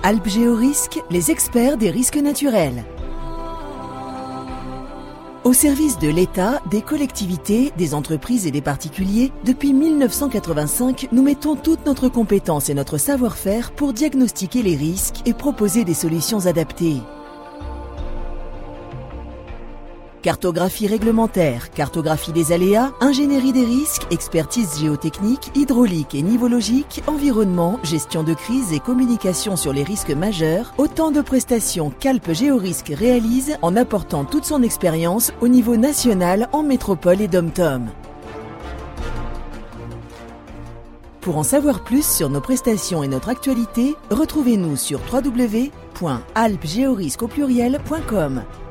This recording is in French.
Alpes Géorisque, les experts des risques naturels. Au service de l'État, des collectivités, des entreprises et des particuliers, depuis 1985, nous mettons toute notre compétence et notre savoir-faire pour diagnostiquer les risques et proposer des solutions adaptées. Cartographie réglementaire, cartographie des aléas, ingénierie des risques, expertise géotechnique, hydraulique et nivologique, environnement, gestion de crise et communication sur les risques majeurs, autant de prestations qu'Alpes Géorisque réalise en apportant toute son expérience au niveau national en métropole et dom-tom. Pour en savoir plus sur nos prestations et notre actualité, retrouvez-nous sur www.alpesgeorisque.com.